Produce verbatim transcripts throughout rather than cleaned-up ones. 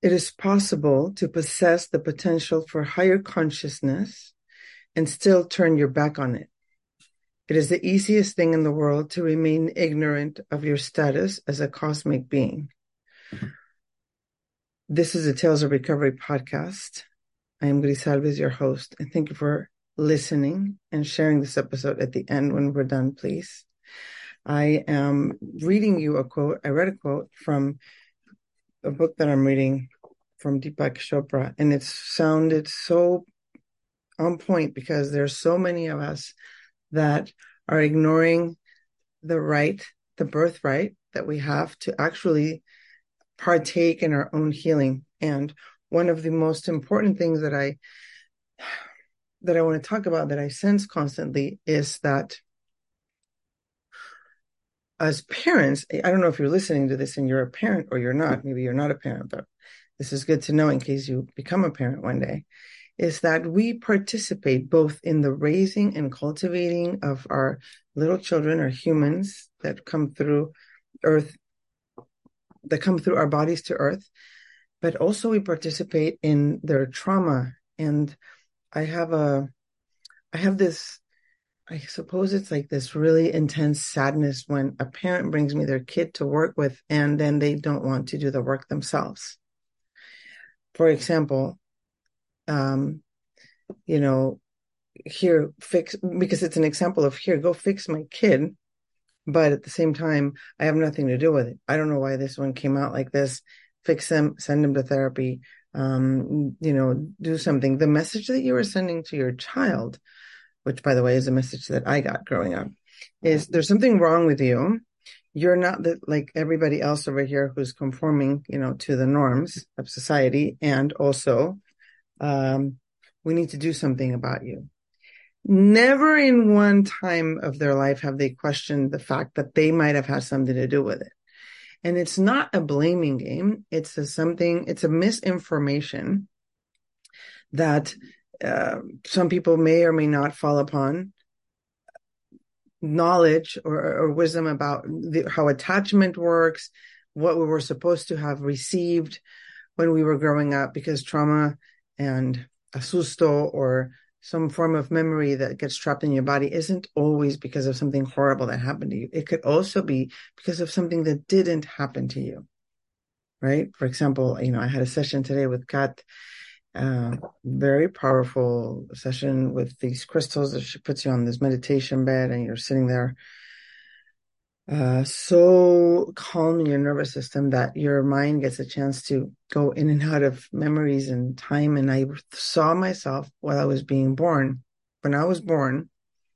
It is possible to possess the potential for higher consciousness and still turn your back on it. It is the easiest thing in the world to remain ignorant of your status as a cosmic being. This is a Tales of Recovery podcast. I am Grisalves, your host, and thank you for listening and sharing this episode at the end when we're done, please. I am reading you a quote. I read a quote from a book that I'm reading from Deepak Chopra, and it sounded so on point because there's so many of us that are ignoring the right, the birthright that we have to actually partake in our own healing. And one of the most important things that I that I want to talk about, that I sense constantly, is that as parents, I don't know if you're listening to this and you're a parent or you're not, maybe you're not a parent, but this is good to know in case you become a parent one day, is that we participate both in the raising and cultivating of our little children or humans that come through earth, that come through our bodies to earth, but also we participate in their trauma. And I have a, I have this, I suppose it's like this really intense sadness when a parent brings me their kid to work with and then they don't want to do the work themselves. For example, um, you know, here, fix, because it's an example of here, go fix my kid. But at the same time, I have nothing to do with it. I don't know why this one came out like this. Fix them, send them to therapy, um, you know, do something. The message that you are sending to your child, which, by the way, is a message that I got growing up, is there's something wrong with you. You're not the, like everybody else over here who's conforming, you know, to the norms of society. And also, um, we need to do something about you. Never in one time of their life have they questioned the fact that they might have had something to do with it. And it's not a blaming game. It's a something, it's a misinformation that uh, some people may or may not fall upon knowledge or, or wisdom about the, how attachment works, what we were supposed to have received when we were growing up, because trauma and asusto or some form of memory that gets trapped in your body isn't always because of something horrible that happened to you. It could also be because of something that didn't happen to you, right? For example, you know, I had a session today with Kat, uh, very powerful session with these crystals that she puts you on this meditation bed and you're sitting there, uh, so calming your nervous system that your mind gets a chance to go in and out of memories and time. And I saw myself while I was being born. When I was born,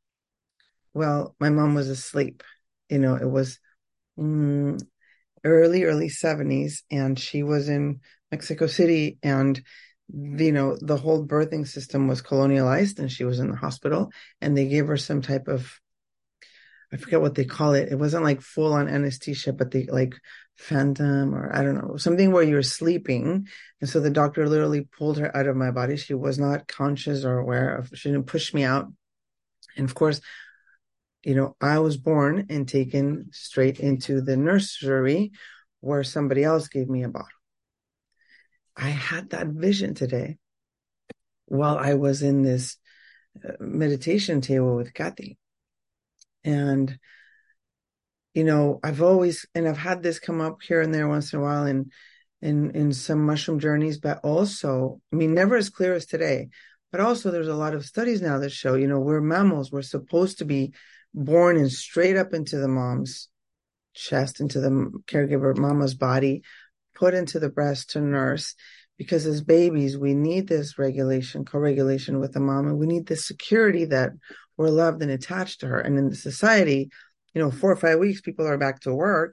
well, my mom was asleep. You know, it was mm, early, early seventies, and she was in Mexico City, and you know, the whole birthing system was colonialized, and she was in the hospital, and they gave her some type of, I forget what they call it. It wasn't like full on anesthesia, but they like phantom or I don't know, something where you're sleeping. And so the doctor literally pulled her out of my body. She was not conscious or aware of, she didn't push me out. And of course, you know, I was born and taken straight into the nursery where somebody else gave me a bottle. I had that vision today while I was in this meditation table with Kathy. And, you know, I've always, and I've had this come up here and there once in a while in, in, in some mushroom journeys, but also, I mean, never as clear as today, but also there's a lot of studies now that show, you know, we're mammals. We're supposed to be born and straight up into the mom's chest, into the caregiver mama's body, put into the breast to nurse, because as babies, we need this regulation, co-regulation with the mom, and we need this security that we're loved and attached to her. And in the society, you know, four or five weeks, people are back to work.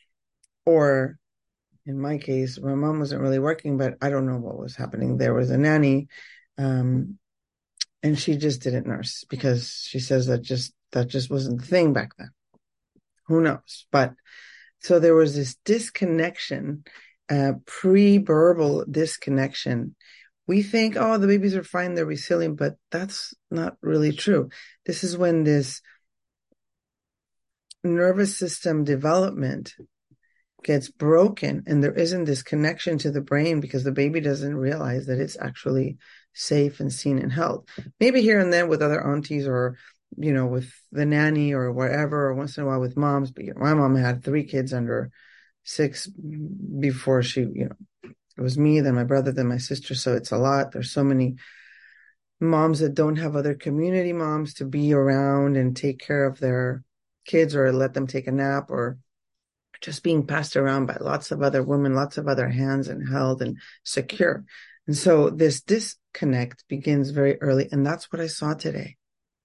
Or in my case, my mom wasn't really working, but I don't know what was happening. There was a nanny, um, and she just didn't nurse because she says that just, that just wasn't the thing back then. Who knows? But so there was this disconnection, uh, pre-verbal disconnection. We think, oh, the babies are fine, they're resilient, but that's not really true. This is when this nervous system development gets broken and there isn't this connection to the brain because the baby doesn't realize that it's actually safe and seen and held. Maybe here and then with other aunties or, you know, with the nanny or whatever, or once in a while with moms. But you know, my mom had three kids under six before she, you know, it was me, then my brother, then my sister. So it's a lot. There's so many moms that don't have other community moms to be around and take care of their kids or let them take a nap, or just being passed around by lots of other women, lots of other hands and held and secure. And so this disconnect begins very early. And that's what I saw today.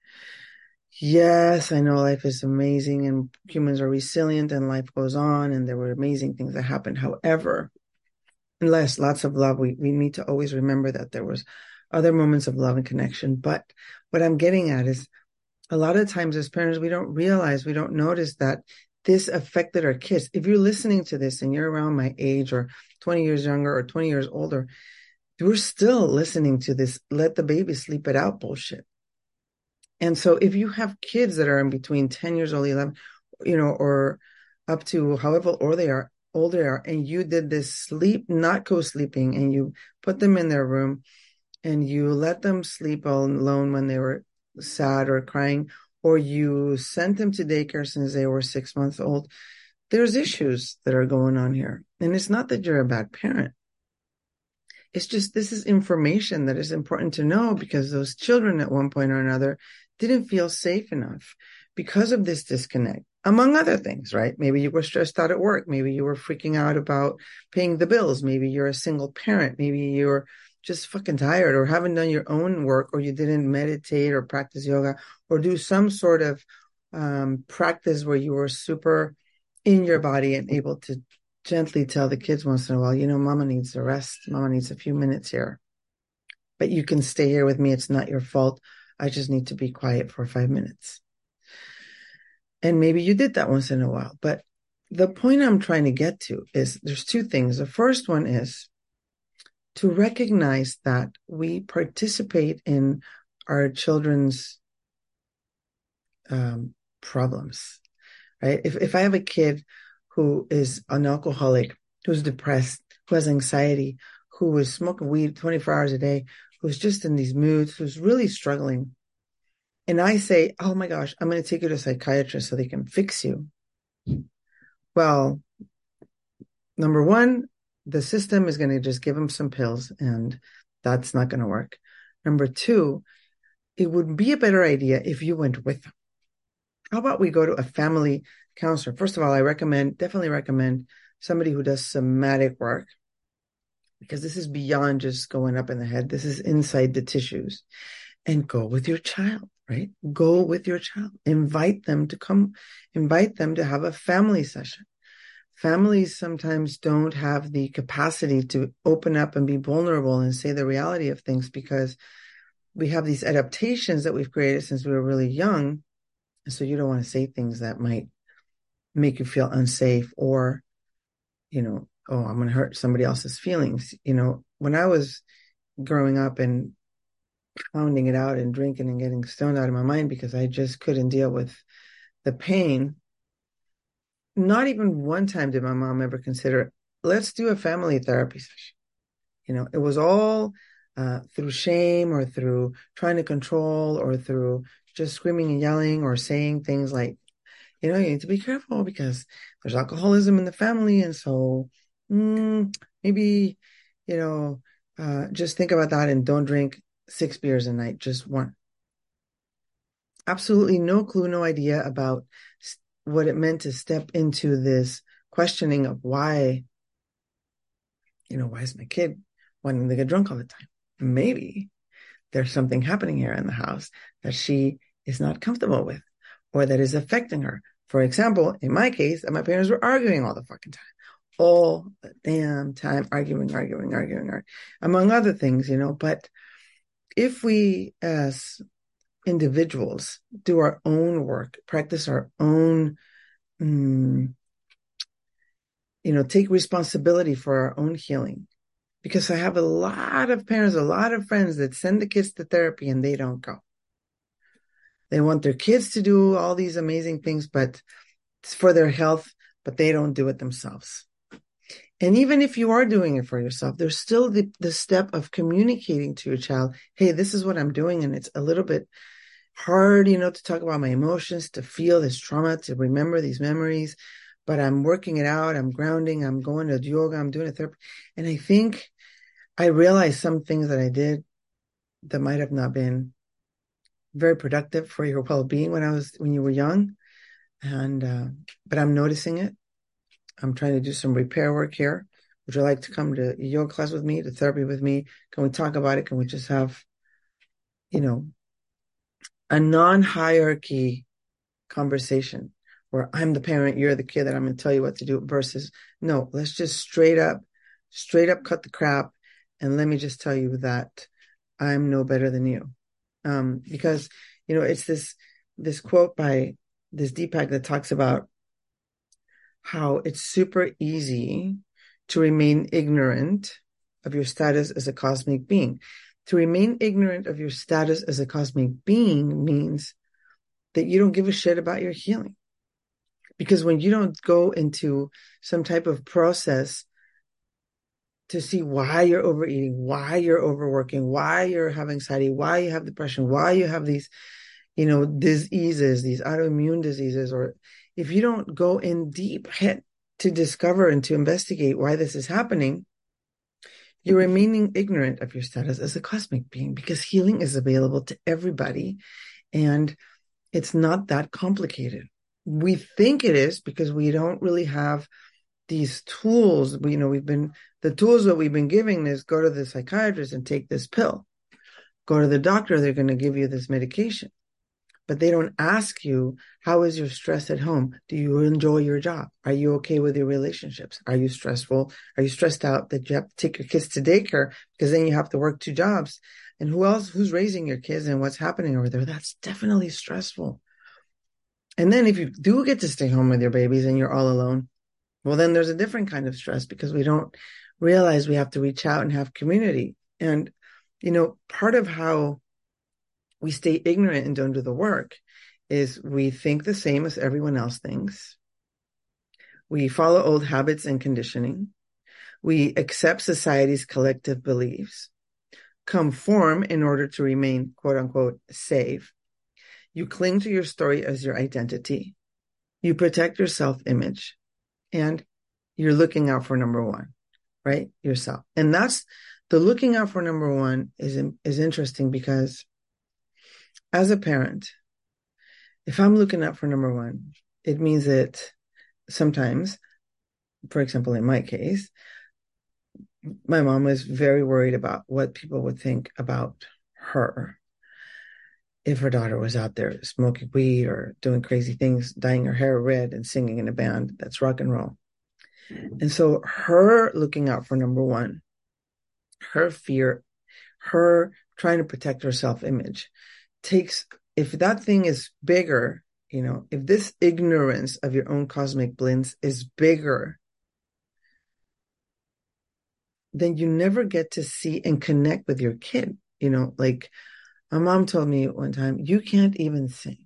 Yes, I know life is amazing and humans are resilient and life goes on and there were amazing things that happened. However, unless lots of love, we, we need to always remember that there was other moments of love and connection. But what I'm getting at is a lot of times as parents, we don't realize, we don't notice that this affected our kids. If you're listening to this and you're around my age or twenty years younger or twenty years older, we're still listening to this, let the baby sleep it out bullshit. And so if you have kids that are in between ten years old, eleven, you know, or up to however old they are, older they are, and you did this sleep, not co-sleeping, and you put them in their room and you let them sleep alone when they were sad or crying, or you sent them to daycare since they were six months old, there's issues that are going on here. And it's not that you're a bad parent. It's just, this is information that is important to know because those children at one point or another didn't feel safe enough because of this disconnect, among other things, right? Maybe you were stressed out at work. Maybe you were freaking out about paying the bills. Maybe you're a single parent. Maybe you're just fucking tired or haven't done your own work, or you didn't meditate or practice yoga or do some sort of um, practice where you were super in your body and able to gently tell the kids once in a while, you know, mama needs a rest. Mama needs a few minutes here, but you can stay here with me. It's not your fault. I just need to be quiet for five minutes. And maybe you did that once in a while. But the point I'm trying to get to is there's two things. The first one is to recognize that we participate in our children's um, problems, right? If if I have a kid who is an alcoholic, who's depressed, who has anxiety, who is smoking weed twenty-four hours a day, who's just in these moods, who's really struggling, and I say, oh my gosh, I'm going to take you to a psychiatrist so they can fix you. Well, number one, the system is going to just give them some pills and that's not going to work. Number two, it would be a better idea if you went with them. How about we go to a family counselor? First of all, I recommend, definitely recommend somebody who does somatic work, because this is beyond just going up in the head. This is inside the tissues. And go with your child, right? Go with your child. Invite them to come, invite them to have a family session. Families sometimes don't have the capacity to open up and be vulnerable and say the reality of things because we have these adaptations that we've created since we were really young. And so you don't want to say things that might make you feel unsafe or, you know, oh, I'm going to hurt somebody else's feelings. You know, when I was growing up and pounding it out and drinking and getting stoned out of my mind because I just couldn't deal with the pain, not even one time did my mom ever consider, let's do a family therapy session. You know, it was all uh, through shame or through trying to control or through just screaming and yelling or saying things like, you know, you need to be careful because there's alcoholism in the family. And so mm, maybe, you know, uh, just think about that and don't drink six beers a night, just one. Absolutely no clue, no idea about what it meant to step into this questioning of why, you know, why is my kid wanting to get drunk all the time? Maybe there's something happening here in the house that she is not comfortable with or that is affecting her. For example, in my case, my parents were arguing all the fucking time. All the damn time, arguing, arguing, arguing, arguing, among other things, you know. But if we as individuals do our own work, practice our own, um, you know, take responsibility for our own healing. Because I have a lot of parents, a lot of friends that send the kids to therapy and they don't go. They want their kids to do all these amazing things, but it's for their health, but they don't do it themselves. And even if you are doing it for yourself, there's still the, the step of communicating to your child, hey, this is what I'm doing. And it's a little bit hard, you know, to talk about my emotions, to feel this trauma, to remember these memories, but I'm working it out. I'm grounding. I'm going to yoga. I'm doing a therapy. And I think I realized some things that I did that might have not been very productive for your well-being when I was, when you were young. And, uh, but I'm noticing it. I'm trying to do some repair work here. Would you like to come to a yoga class with me, to therapy with me? Can we talk about it? Can we just have, you know, a non-hierarchy conversation where I'm the parent, you're the kid, that I'm going to tell you what to do, versus, no, let's just straight up, straight up cut the crap. And let me just tell you that I'm no better than you. Um, because, you know, it's this, this quote by this Deepak that talks about how it's super easy to remain ignorant of your status as a cosmic being. To remain ignorant of your status as a cosmic being means that you don't give a shit about your healing. Because when you don't go into some type of process to see why you're overeating, why you're overworking, why you're having anxiety, why you have depression, why you have these, you know, diseases, these autoimmune diseases, or if you don't go in deep head to discover and to investigate why this is happening, you're remaining ignorant of your status as a cosmic being, because healing is available to everybody. And it's not that complicated. We think it is because we don't really have these tools. We, you know, we've been, the tools that we've been giving is go to the psychiatrist and take this pill. Go to the doctor, they're going to give you this medication. But they don't ask you, how is your stress at home? Do you enjoy your job? Are you okay with your relationships? Are you stressful? Are you stressed out that you have to take your kids to daycare because then you have to work two jobs? And who else, who's raising your kids and what's happening over there? That's definitely stressful. And then if you do get to stay home with your babies and you're all alone, well, then there's a different kind of stress because we don't realize we have to reach out and have community. And, you know, part of how we stay ignorant and don't do the work is we think the same as everyone else thinks. We follow old habits and conditioning. We accept society's collective beliefs, conform in order to remain, quote unquote, safe. You cling to your story as your identity. You protect your self-image, and you're looking out for number one, right? Yourself. And that's the looking out for number one is, is interesting because as a parent, if I'm looking out for number one, it means that sometimes, for example, in my case, my mom was very worried about what people would think about her if her daughter was out there smoking weed or doing crazy things, dyeing her hair red and singing in a band that's rock and roll. And so her looking out for number one, her fear, her trying to protect her self-image takes, if that thing is bigger, you know, if this ignorance of your own cosmic bliss is bigger, then you never get to see and connect with your kid. You know, like my mom told me one time, you can't even sing.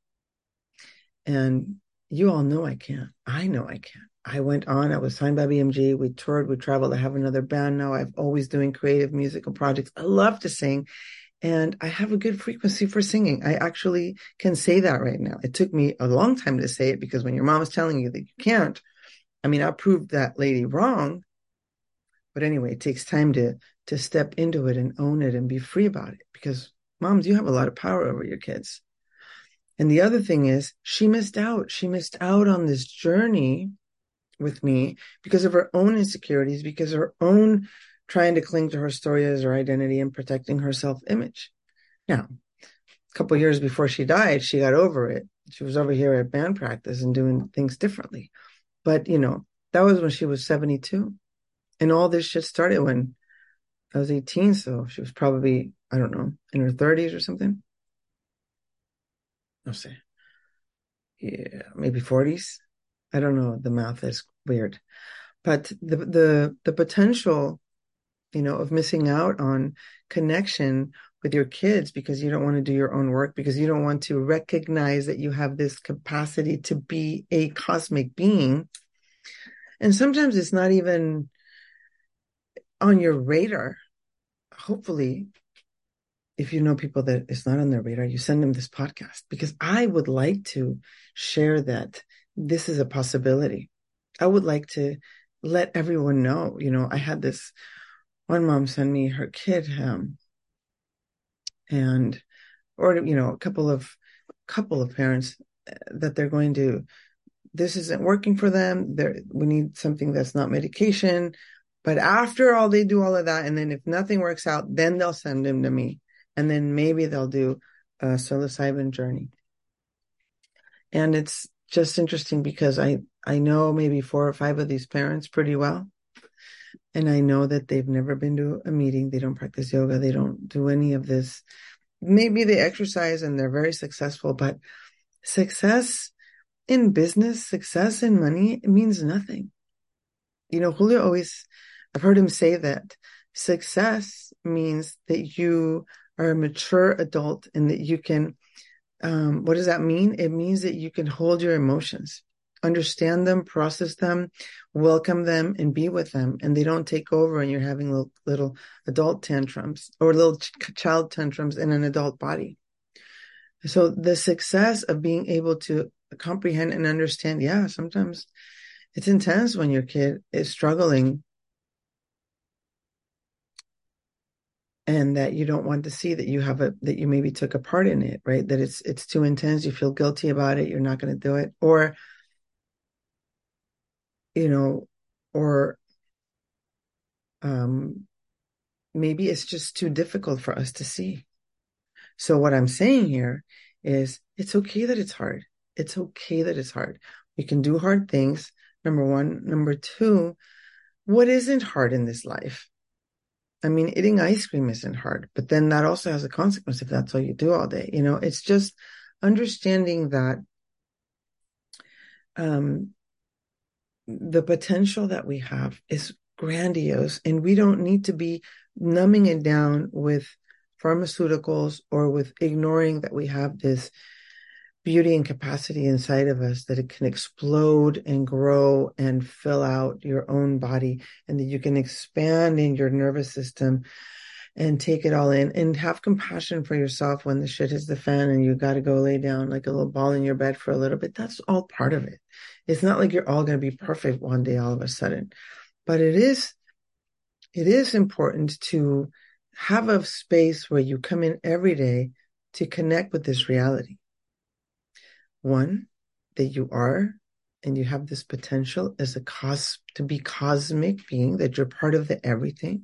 And you all know I can't. I know I can't. I went on, I was signed by B M G. We toured, we traveled. I have another band now. I'm always doing creative musical projects. I love to sing. And I have a good frequency for singing. I actually can say that right now. It took me a long time to say it because when your mom is telling you that you can't, I mean, I proved that lady wrong. But anyway, it takes time to, to step into it and own it and be free about it, because moms, you have a lot of power over your kids. And the other thing is she missed out. She missed out on this journey with me because of her own insecurities, because of her own trying to cling to her story as her identity and protecting her self-image. Now, a couple of years before she died, she got over it. She was over here at band practice and doing things differently. But, you know, that was when she was seventy-two. And all this shit started when I was eighteen. So she was probably, I don't know, in her thirties or something. I'll say, yeah, maybe forties. I don't know. The math is weird. But the the the potential, you know, of missing out on connection with your kids because you don't want to do your own work, because you don't want to recognize that you have this capacity to be a cosmic being. And sometimes it's not even on your radar. Hopefully, if you know people that it's not on their radar, you send them this podcast, because I would like to share that this is a possibility. I would like to let everyone know. You know, I had this one mom send me her kid, um, and or you know, a couple of couple of parents that they're going to. This isn't working for them. There, we need something that's not medication. But after all, they do all of that, and then if nothing works out, then they'll send him to me, and then maybe they'll do a psilocybin journey. And it's just interesting because I I know maybe four or five of these parents pretty well, and I know that they've never been to a meeting. They don't practice yoga. They don't do any of this. Maybe they exercise and they're very successful, but success in business, success in money, it means nothing. You know, Julio always, I've heard him say that success means that you are a mature adult and that you can, um, what does that mean? It means that you can hold your emotions, understand them, process them, welcome them, and be with them. And they don't take over and you're having little, little adult tantrums or little ch- child tantrums in an adult body. So the success of being able to comprehend and understand, yeah, sometimes it's intense when your kid is struggling and that you don't want to see that you have a, that you maybe took a part in it, right? That it's, it's too intense. You feel guilty about it. You're not going to do it. Or, you know, or, um, maybe it's just too difficult for us to see. So what I'm saying here is it's okay that it's hard. It's okay that it's hard. We can do hard things. Number one. Number two, what isn't hard in this life? I mean, eating ice cream isn't hard, but then that also has a consequence if that's all you do all day. You know, it's just understanding that um, the potential that we have is grandiose, and we don't need to be numbing it down with pharmaceuticals or with ignoring that we have this beauty and capacity inside of us, that it can explode and grow and fill out your own body, and that you can expand in your nervous system and take it all in and have compassion for yourself when the shit hits the fan and you got to go lay down like a little ball in your bed for a little bit. That's all part of it. It's not like you're all going to be perfect one day all of a sudden, but it is, it is important to have a space where you come in every day to connect with this reality. One, that you are and you have this potential as a cos to be cosmic being, that you're part of the everything.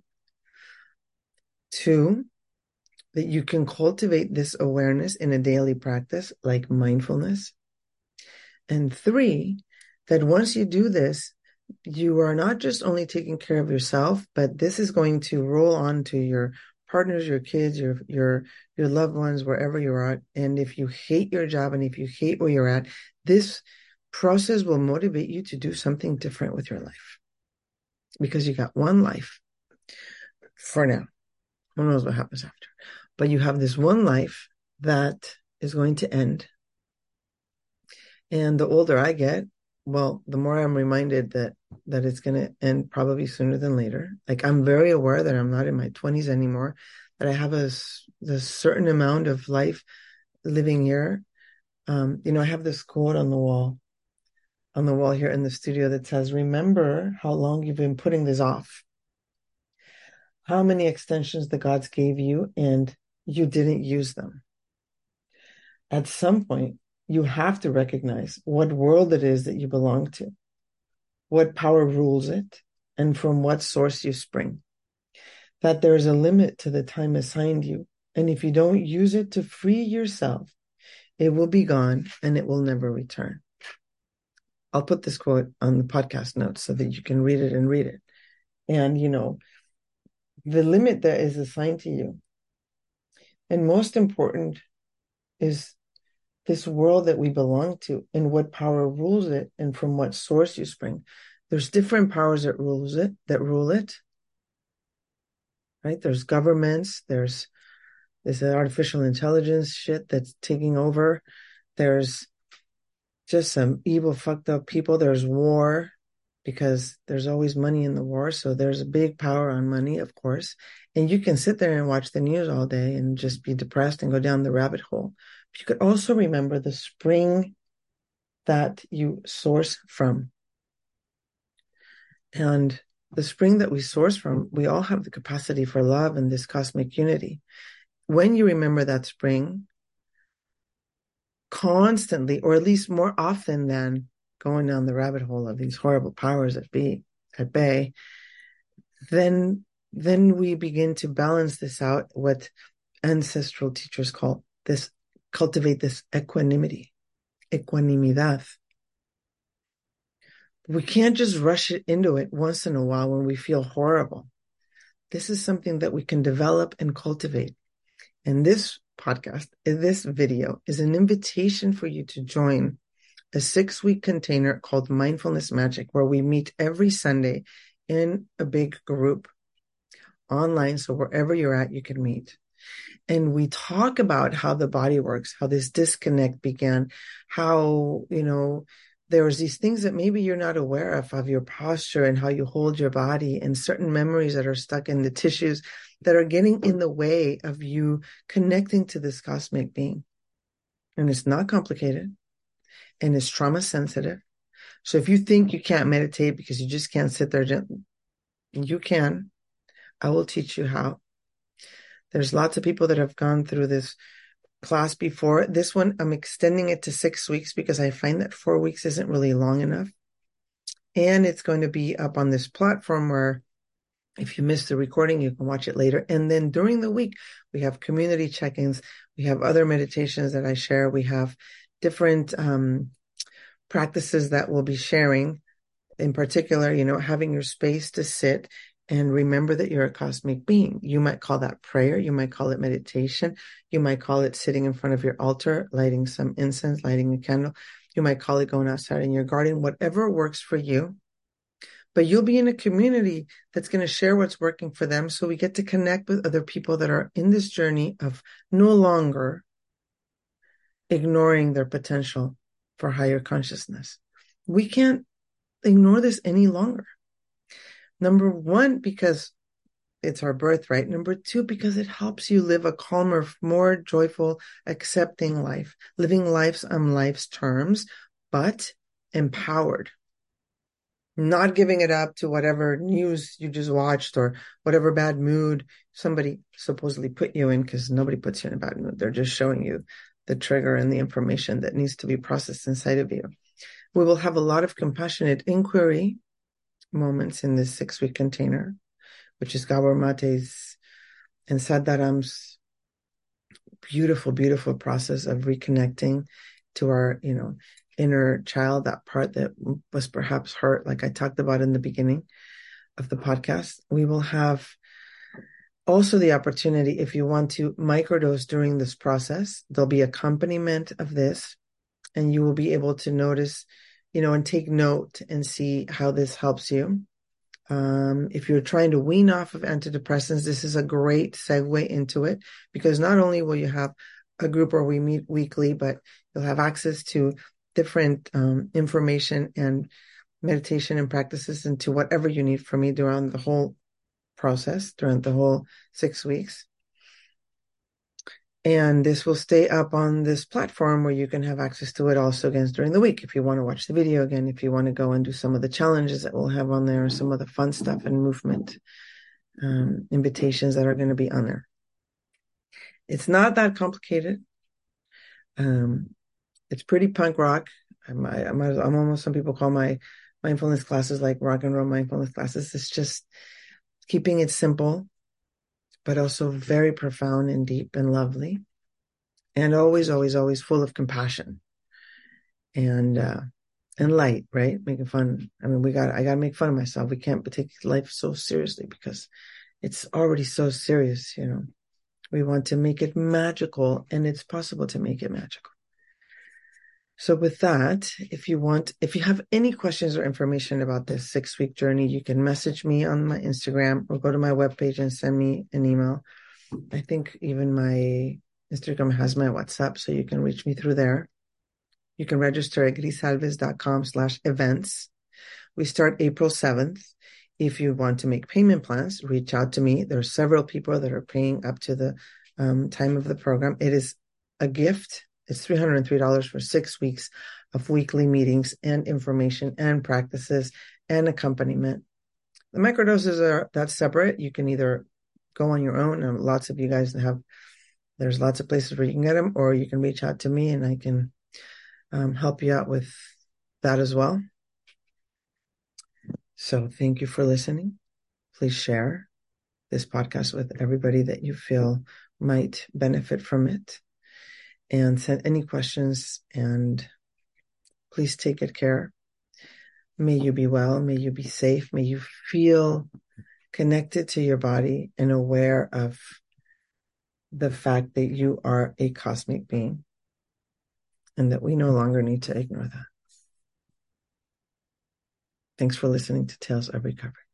Two, that you can cultivate this awareness in a daily practice like mindfulness. And three, that once you do this, you are not just only taking care of yourself, but this is going to roll on to your partners, your kids, your your your loved ones, wherever you're at. And if you hate your job and if you hate where you're at, this process will motivate you to do something different with your life, because you got one life for now. Who knows what happens after? But you have this one life that is going to end. And the older I get, well, the more I'm reminded that that it's going to end probably sooner than later. Like, I'm very aware that I'm not in my twenties anymore, that I have a, a certain amount of life living here. Um, you know, I have this quote on the wall, on the wall here in the studio that says, remember how long you've been putting this off. How many extensions the gods gave you and you didn't use them. At some point, you have to recognize what world it is that you belong to, what power rules it, and from what source you spring. That there is a limit to the time assigned you, and if you don't use it to free yourself, it will be gone and it will never return. I'll put this quote on the podcast notes so that you can read it and read it. And, you know, the limit that is assigned to you, and most important, is this world that we belong to and what power rules it and from what source you spring. There's different powers that rules it, that rule it, right? There's governments, there's this artificial intelligence shit that's taking over. There's just some evil, fucked up people. There's war. because there's always money in the war. So there's a big power on money, of course. And you can sit there and watch the news all day and just be depressed and go down the rabbit hole. But you could also remember the spring that you source from. And the spring that we source from, we all have the capacity for love and this cosmic unity. When you remember that spring, constantly, or at least more often than going down the rabbit hole of these horrible powers at be at bay, then then we begin to balance this out, what ancestral teachers call this, cultivate this equanimity, equanimidad. We can't just rush it into it once in a while when we feel horrible. This is something that we can develop and cultivate. And this podcast, this video is an invitation for you to join a six-week container called Mindfulness Magic, where we meet every Sunday in a big group online. So wherever you're at, you can meet. And we talk about how the body works, how this disconnect began, how, you know, there's these things that maybe you're not aware of, of your posture and how you hold your body, and certain memories that are stuck in the tissues that are getting in the way of you connecting to this cosmic being. And it's not complicated, and it's trauma sensitive. So if you think you can't meditate because you just can't sit there gently, you can. I will teach you how. There's lots of people that have gone through this class before. This one, I'm extending it to six weeks because I find that four weeks isn't really long enough. And it's going to be up on this platform where if you missed the recording, you can watch it later. And then during the week, we have community check-ins. We have other meditations that I share. We have different um, practices that we'll be sharing. In particular, you know, having your space to sit and remember that you're a cosmic being. You might call that prayer. You might call it meditation. You might call it sitting in front of your altar, lighting some incense, lighting a candle. You might call it going outside in your garden, whatever works for you. But you'll be in a community that's going to share what's working for them. So we get to connect with other people that are in this journey of no longer ignoring their potential for higher consciousness. We can't ignore this any longer. Number one, because it's our birthright. Number two, because it helps you live a calmer, more joyful, accepting life, living lives on life's terms, but empowered. Not giving it up to whatever news you just watched or whatever bad mood somebody supposedly put you in, because nobody puts you in a bad mood. They're just showing you the trigger and the information that needs to be processed inside of you. We will have a lot of compassionate inquiry moments in this six-week container, which is Gabor Mate's and Saddaram's beautiful, beautiful process of reconnecting to our, you know, inner child, that part that was perhaps hurt, like I talked about in the beginning of the podcast. We will have also the opportunity, if you want to microdose during this process, there'll be accompaniment of this, and you will be able to notice, you know, and take note and see how this helps you. Um, if you're trying to wean off of antidepressants, this is a great segue into it, because not only will you have a group where we meet weekly, but you'll have access to different um, information and meditation and practices into whatever you need from me during the whole process, during the whole six weeks. And this will stay up on this platform where you can have access to it also again during the week. If you want to watch the video again, if you want to go and do some of the challenges that we'll have on there, some of the fun stuff and movement um, invitations that are going to be on there. It's not that complicated. Um, it's pretty punk rock. I'm, I, I'm, I'm almost, some people call my mindfulness classes like rock and roll mindfulness classes. It's just keeping it simple, but also very profound and deep and lovely, and always, always, always full of compassion and uh, and light, right? Making fun. I mean, we got I got to make fun of myself. We can't take life so seriously because it's already so serious, you know. We want to make it magical, and it's possible to make it magical. So with that, if you want, if you have any questions or information about this six-week journey, you can message me on my Instagram or go to my webpage and send me an email. I think even my Instagram has my WhatsApp, so you can reach me through there. You can register at grisalves.com slash events. We start April seventh. If you want to make payment plans, reach out to me. There are several people that are paying up to the um, time of the program. It is a gift. It's three hundred three dollars for six weeks of weekly meetings and information and practices and accompaniment. The microdoses are, that's separate. You can either go on your own, and lots of you guys have, there's lots of places where you can get them, or you can reach out to me and I can um, help you out with that as well. So thank you for listening. Please share this podcast with everybody that you feel might benefit from it, and send any questions, and please take good care. May you be well. May you be safe. May you feel connected to your body and aware of the fact that you are a cosmic being and that we no longer need to ignore that. Thanks for listening to Tales of Recovery.